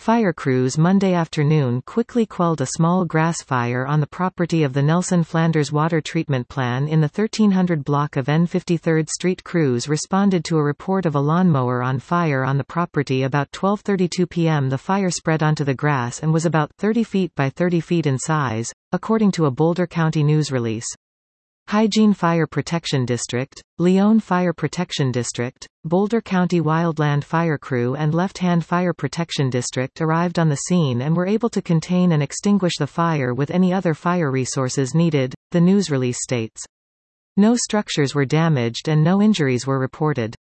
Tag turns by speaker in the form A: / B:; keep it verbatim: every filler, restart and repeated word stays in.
A: Fire crews Monday afternoon quickly quelled a small grass fire on the property of the Nelson Flanders Water Treatment Plant in the thirteen hundred block of N fifty-third Street. Crews responded to a report of a lawnmower on fire on the property about twelve thirty-two p m The fire spread onto the grass and was about thirty feet by thirty feet in size, according to a Boulder County news release. Hygiene Fire Protection District, Leone Fire Protection District, Boulder County Wildland Fire Crew and Left Hand Fire Protection District arrived on the scene and were able to contain and extinguish the fire with any other fire resources needed, the news release states. No structures were damaged and no injuries were reported.